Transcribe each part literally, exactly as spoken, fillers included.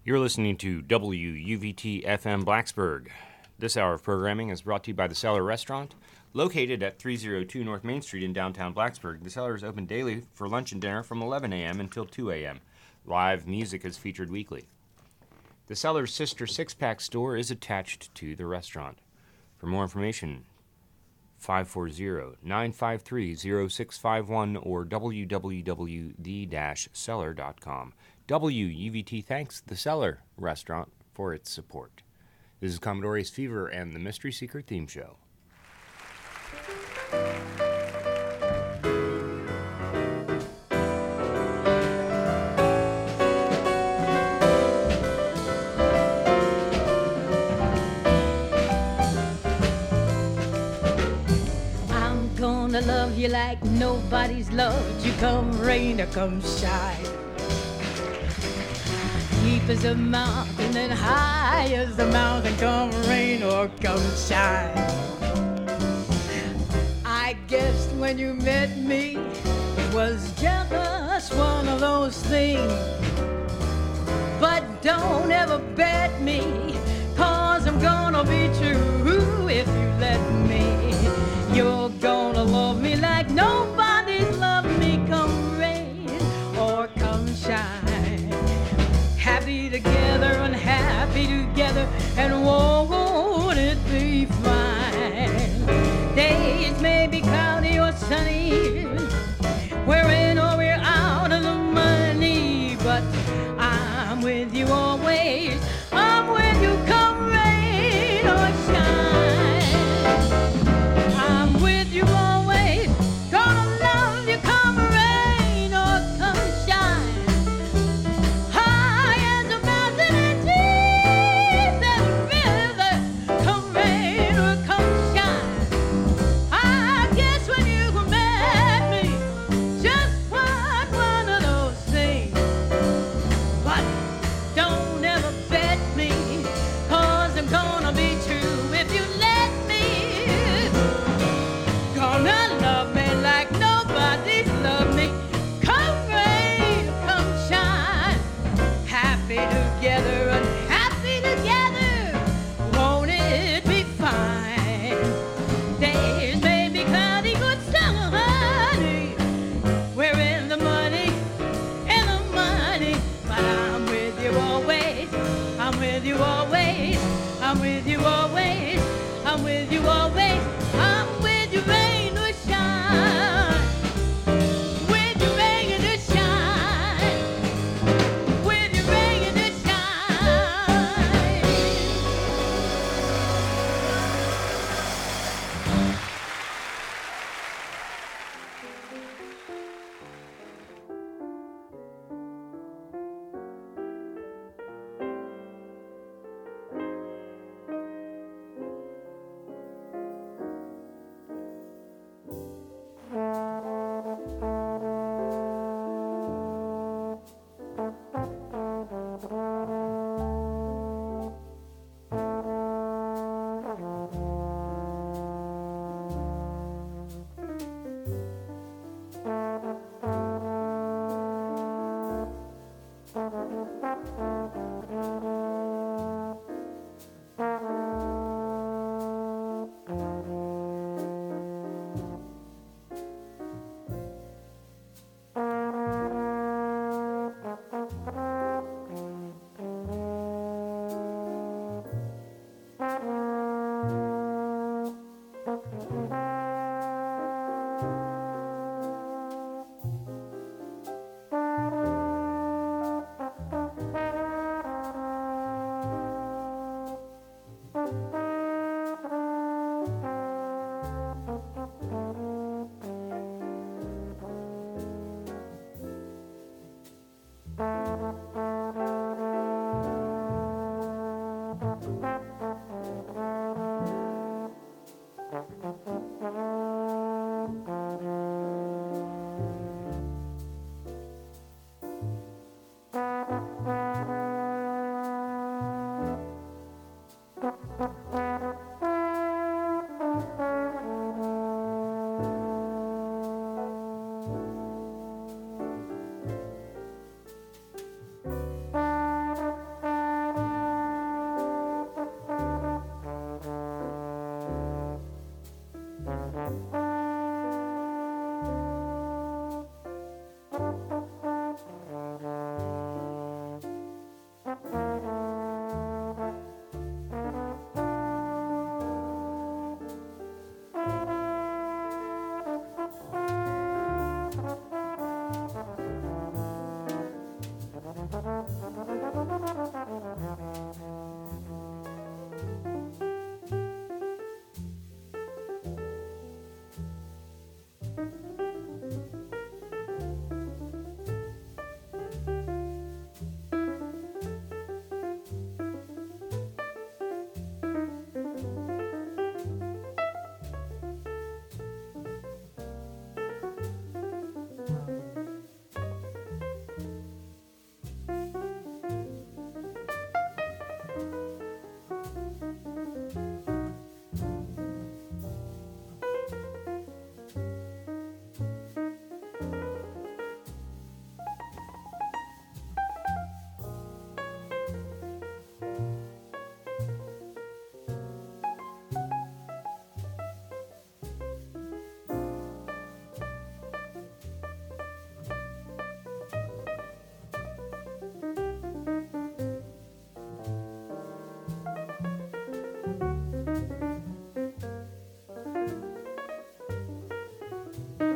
You're listening to W U V T F M Blacksburg. This hour of programming is brought to you by The Cellar Restaurant, located at three oh two North Main Street in downtown Blacksburg. The Cellar is open daily for lunch and dinner from eleven a.m. until two a.m. Live music is featured weekly. The Cellar's sister six-pack store is attached to the restaurant. For more information, five four zero, nine five three, zero six five one or w w w dot the dash cellar dot com. W U V T thanks The Cellar Restaurant for its support. This is Commodore Ace Fever and the Mystery Seeker theme show. I'm gonna love you like nobody's loved you, come rain or come shine. Deep as a mountain and high as a mountain, come rain or come shine. I guessed when you met me it was just one of those things. But don't ever bet me, cause I'm gonna be true if you let me. You're gonna love me like nobody's loved me, come rain or come shine. Happy together, unhappy together, and won't it be fine? Days may be cloudy or sunny, we're in or we're out of the money, but I'm with you always, I'm with you come rain or shine. I'm with you always, gonna love you come rain or come shine. High as a mountain and deep as a river,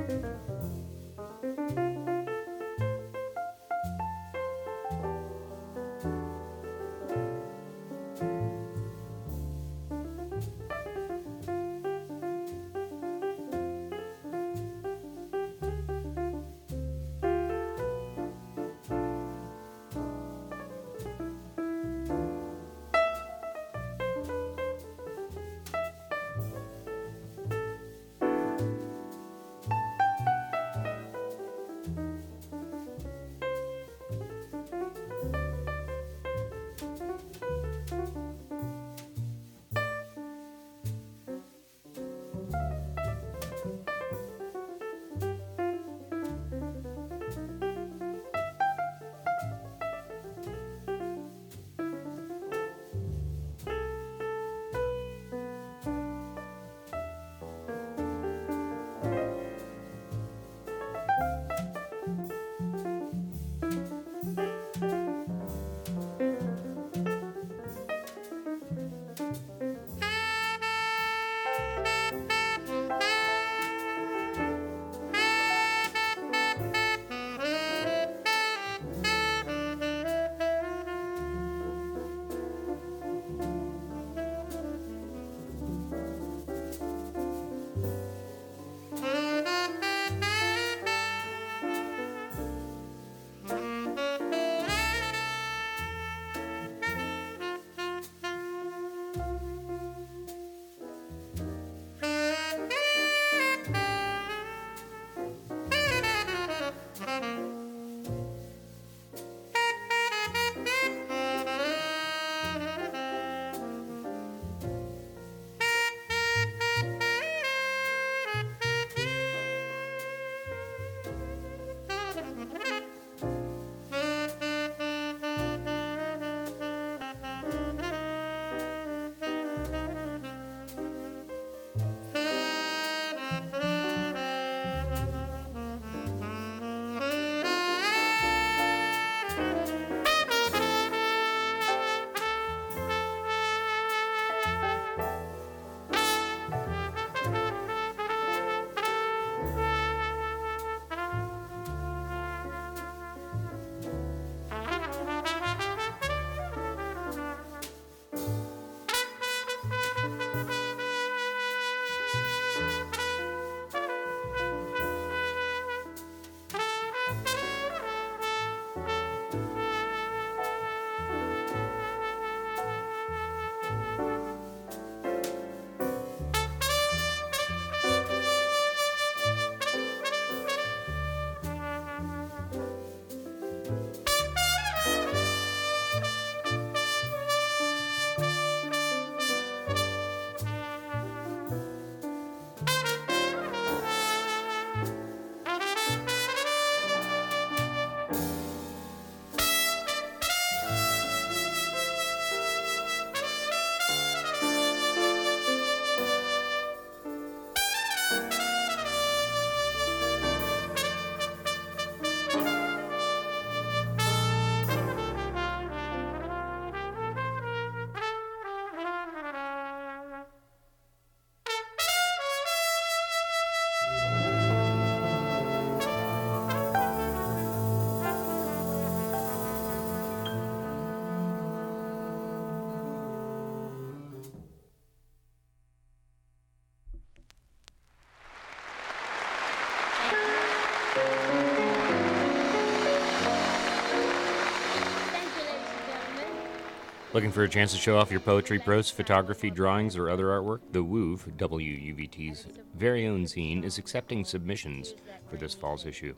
Looking for a chance to show off your poetry, prose, photography, drawings, or other artwork? The W U V, W U V T's very own zine, is accepting submissions for this fall's issue.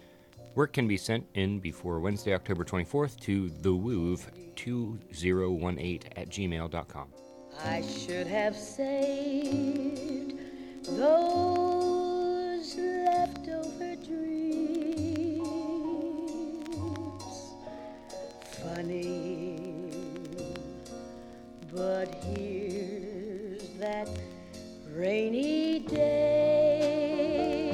Work can be sent in before Wednesday, October twenty-fourth to the W U V two zero one eight at gmail dot com. I should have saved those leftover dreams. Funny, but here's that rainy day.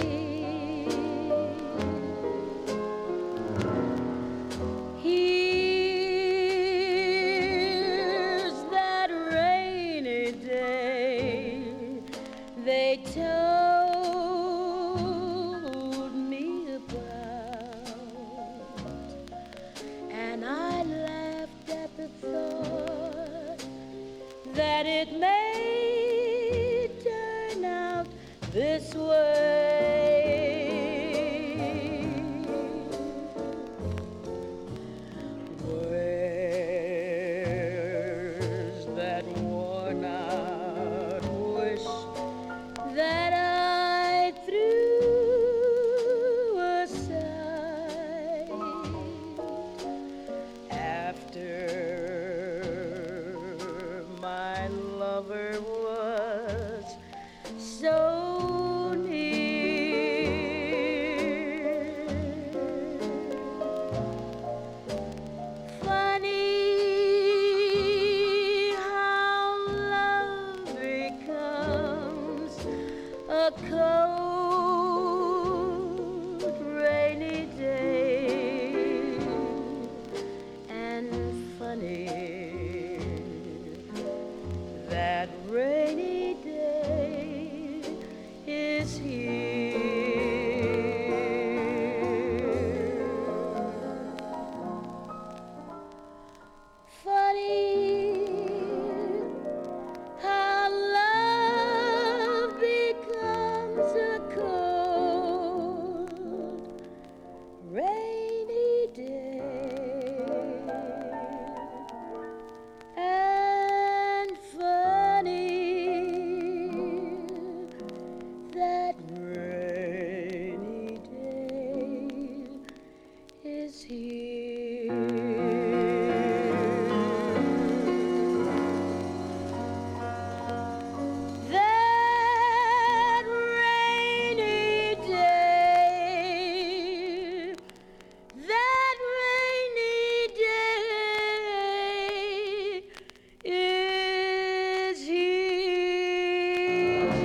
Here's that rainy day. They told that it may turn out this way. Where's that worn out wish that I threw aside after my lover was so near? Funny how love becomes a cold, rainy day, and funny that rainy day is here. Funny how love becomes a cold, rainy day, and funny that rainy day is here. That rainy day, that rainy day is here.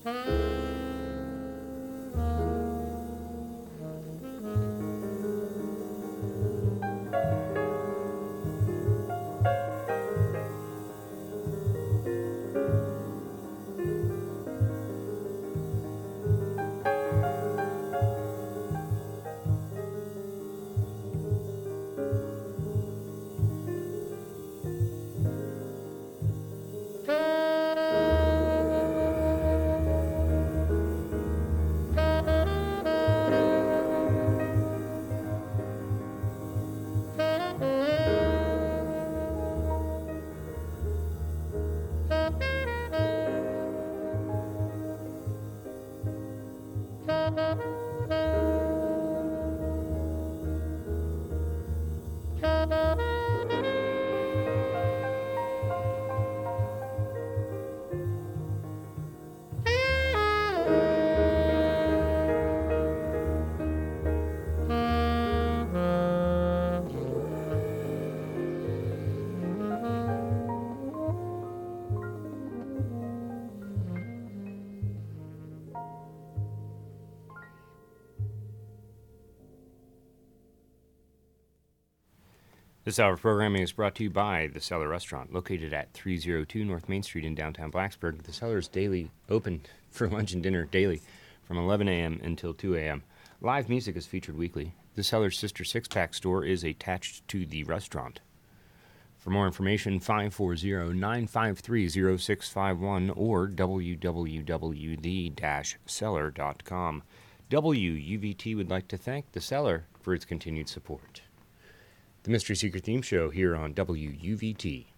This hour of programming is brought to you by The Cellar Restaurant, located at three oh two North Main Street in downtown Blacksburg. The Cellar is daily open for lunch and dinner daily from eleven a.m. until two a.m. Live music is featured weekly. The Cellar's sister six-pack store is attached to the restaurant. For more information, five four zero, nine five three, zero six five one or w w w dot the dash cellar dot com. W U V T would like to thank The Cellar for its continued support. The Mystery Secret Theme Show here on W U V T.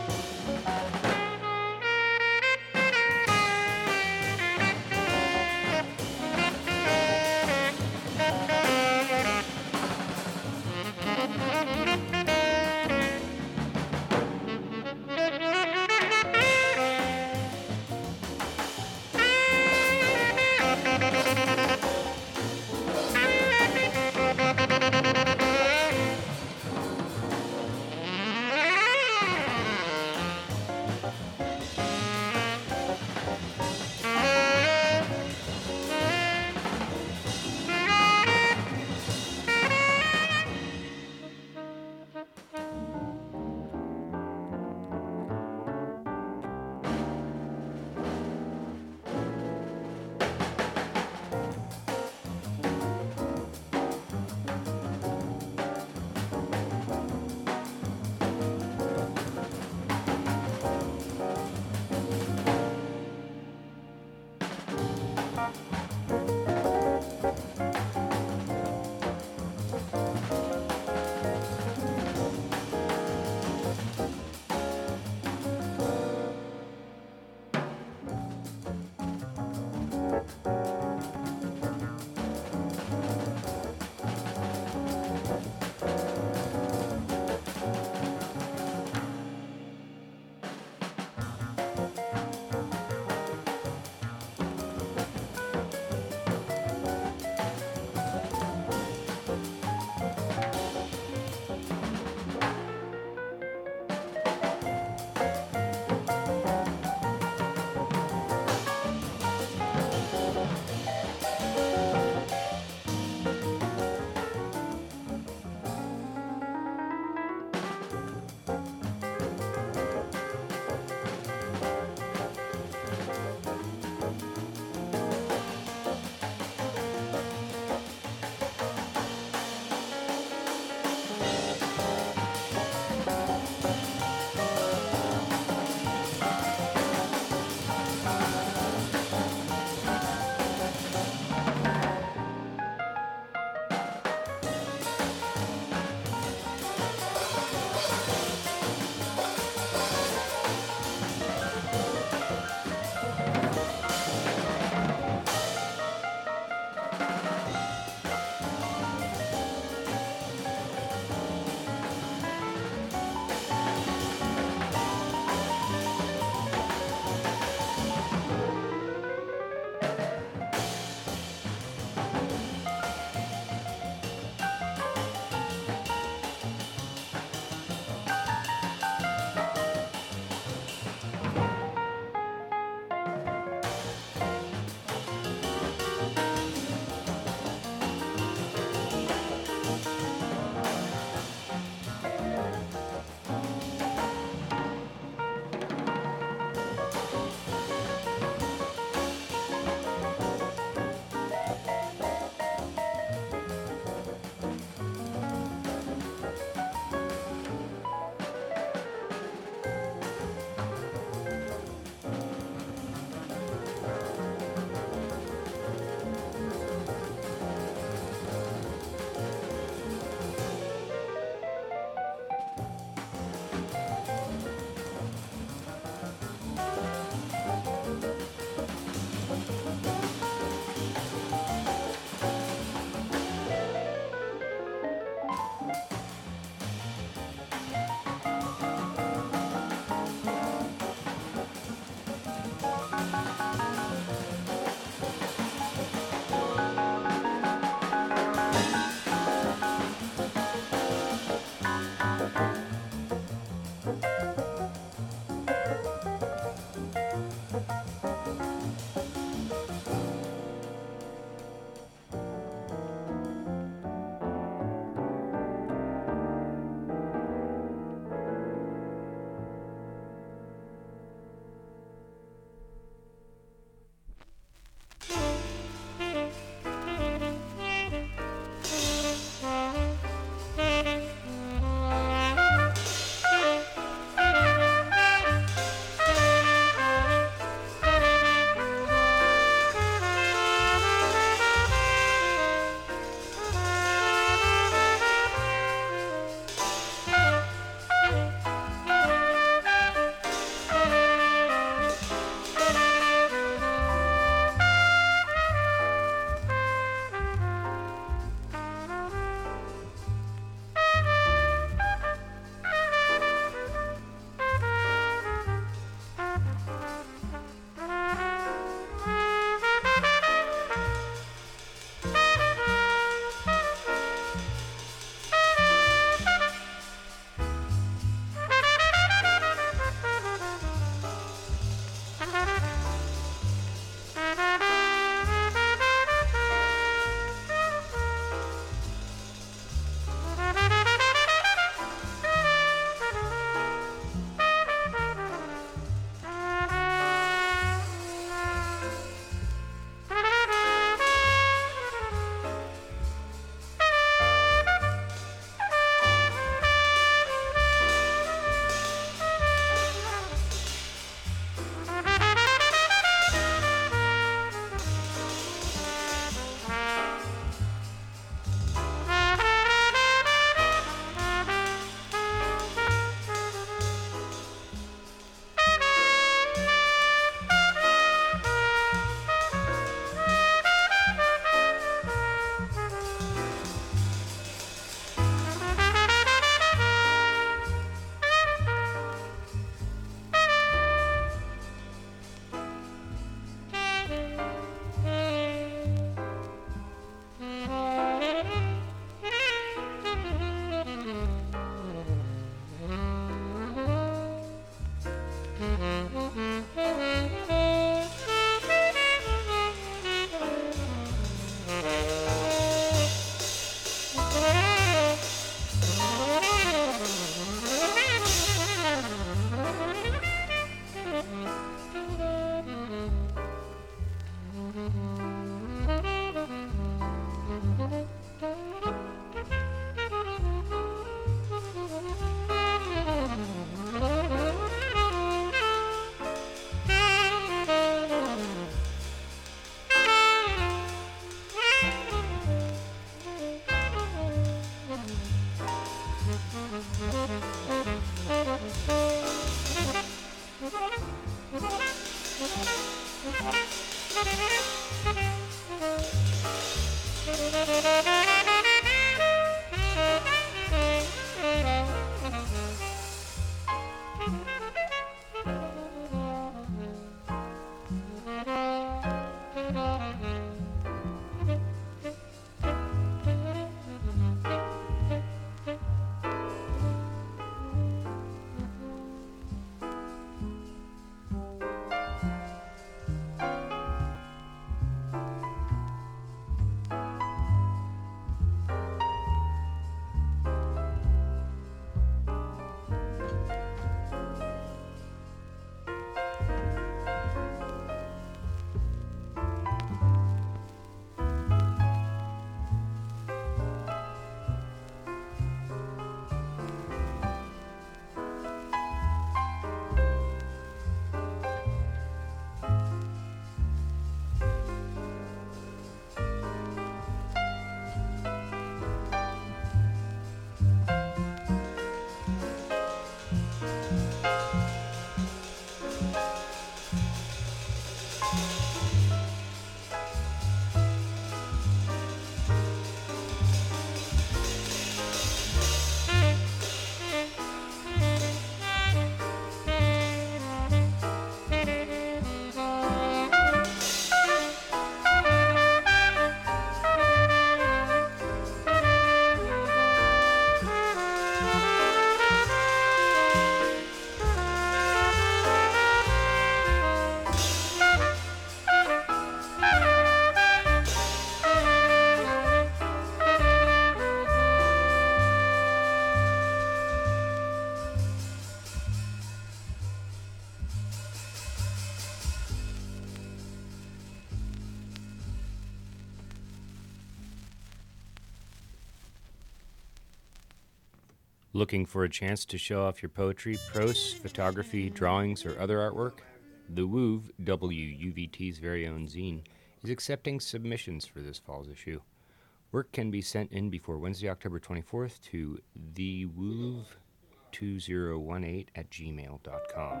Looking for a chance to show off your poetry, prose, photography, drawings, or other artwork? The W U V, W U V T's very own zine, is accepting submissions for this fall's issue. Work can be sent in before Wednesday, October twenty-fourth to the w v two zero one eight at gmail dot com.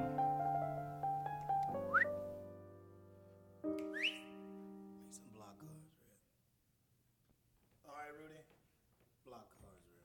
Some block cards, Red. All right, Rudy. Block cards, Red.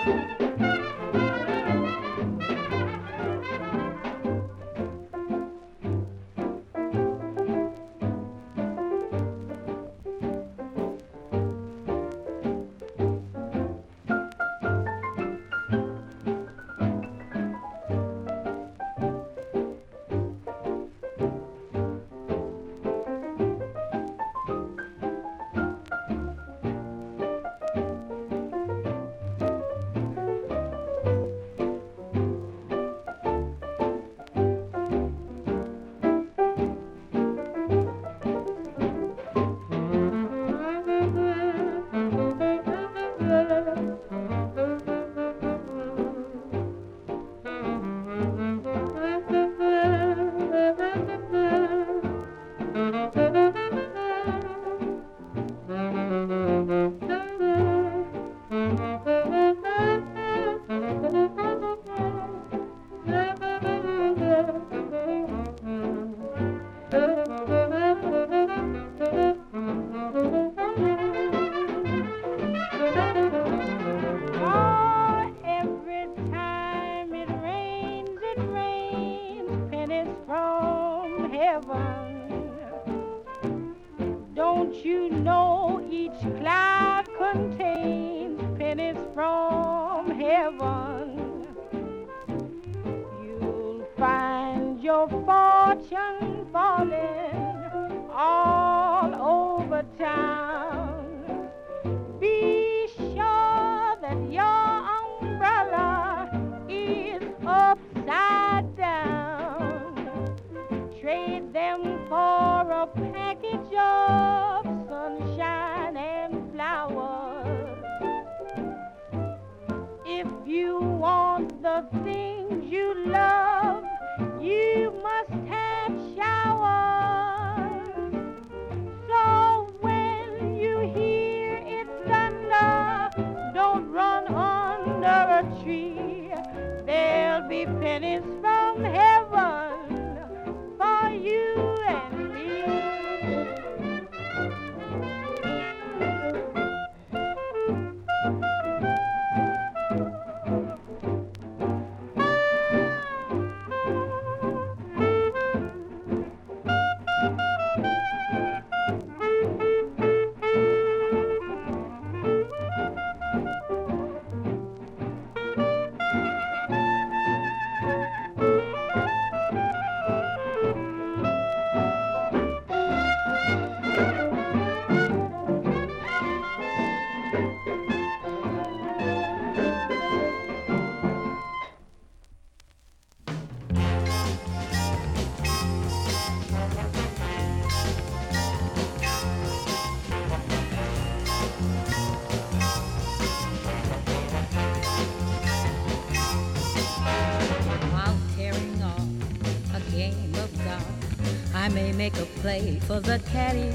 Make a play for the caddy,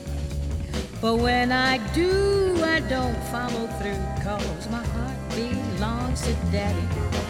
but when I do, I don't follow through, 'cause my heart belongs to Daddy.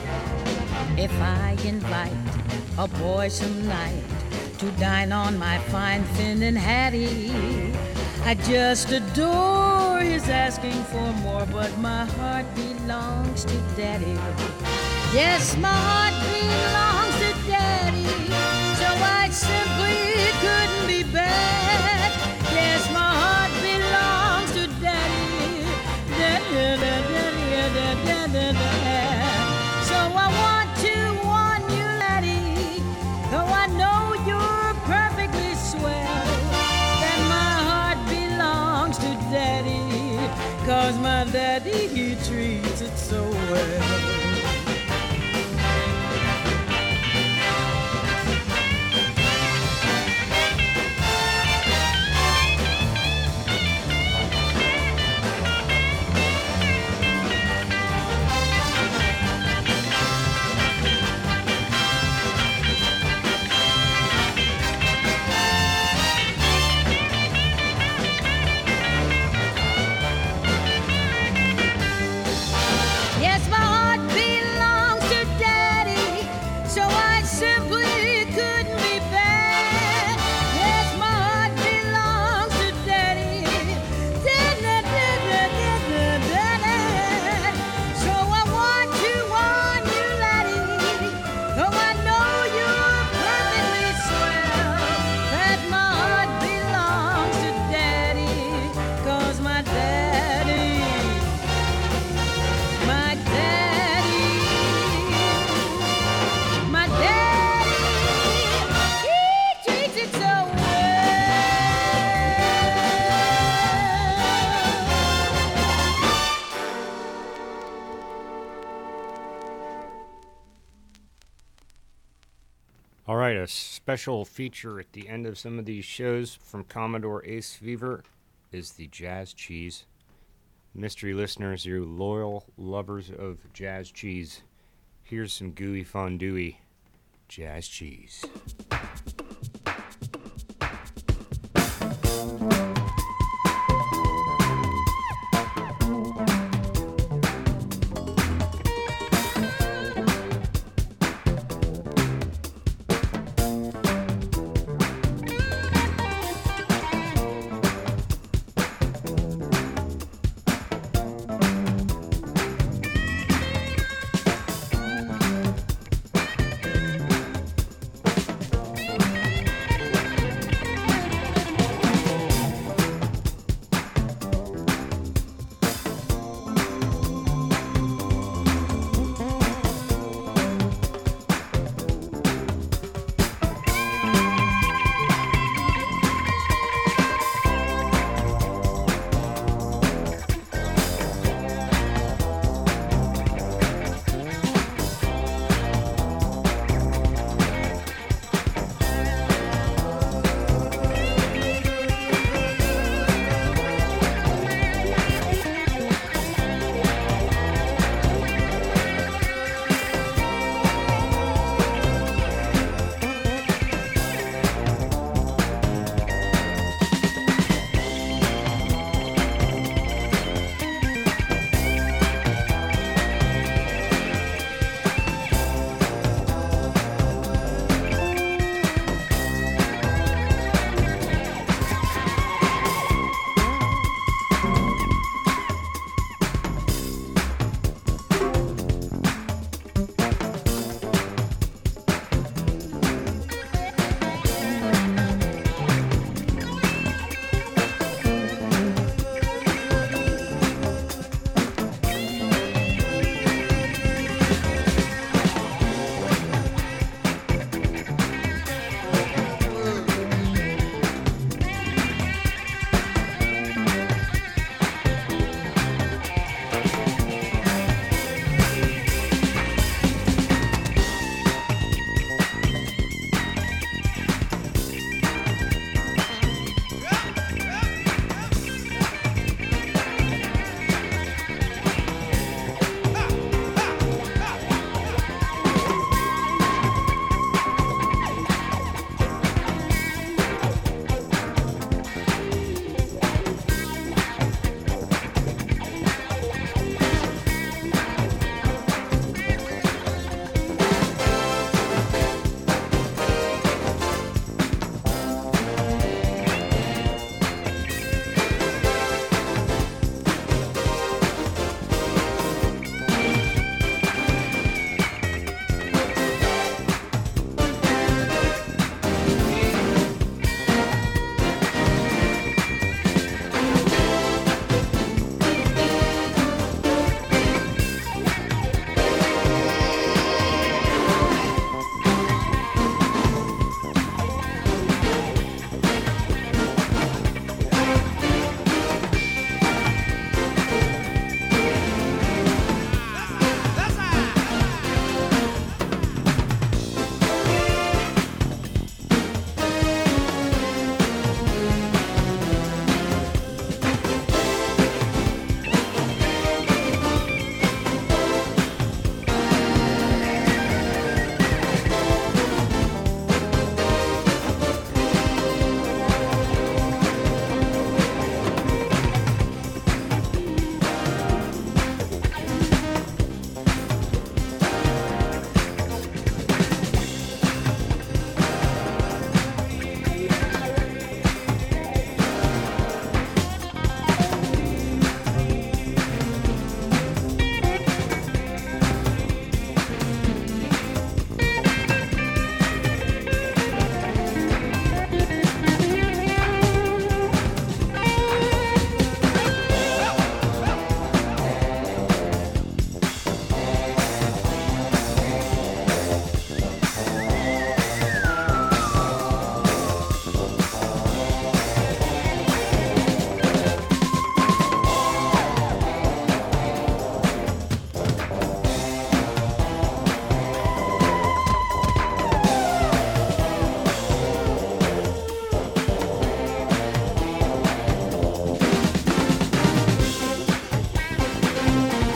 If I invite a boy some night to dine on my fine Finn Hattie, I just adore his asking for more, but my heart belongs to Daddy. Yes, my heart belongs to Daddy, so I simply couldn't be bad. Yes, my heart belongs to Daddy. Da, da, da, da, da, da, da. So I want to warn you, laddie, though I know you're perfectly swell, that my heart belongs to Daddy, 'cause my daddy, he treats it so well. Yes, my heart All right, a special feature at the end of some of these shows from Commodore Ace Fever is the Jazz Cheese. Mystery listeners, you loyal lovers of jazz cheese, here's some gooey fondue Jazz Cheese.